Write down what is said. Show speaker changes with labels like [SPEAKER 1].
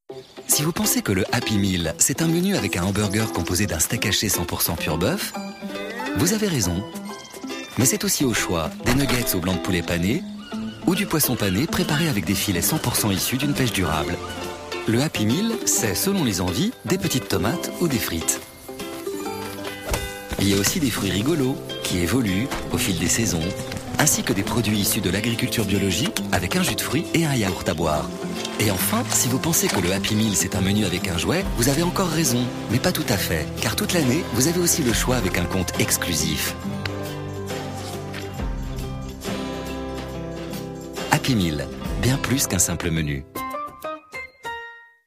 [SPEAKER 1] Si vous pensez que le Happy Meal, c'est un menu avec un hamburger composé d'un steak haché 100% pur bœuf, vous avez raison. Mais c'est aussi au choix des nuggets au blanc de poulet pané ou du poisson pané préparé avec des filets 100% issus d'une pêche durable. Le Happy Meal, c'est, selon les envies, des petites tomates ou des frites. Il y a aussi des fruits rigolos qui évoluent au fil des saisons, ainsi que des produits issus de l'agriculture biologique avec un jus de fruits et un yaourt à boire. Et enfin, si vous pensez que le Happy Meal c'est un menu avec un jouet, vous avez encore raison, mais pas tout à fait, car toute l'année, vous avez aussi le choix avec un compte exclusif. Happy Meal, bien plus qu'un simple menu.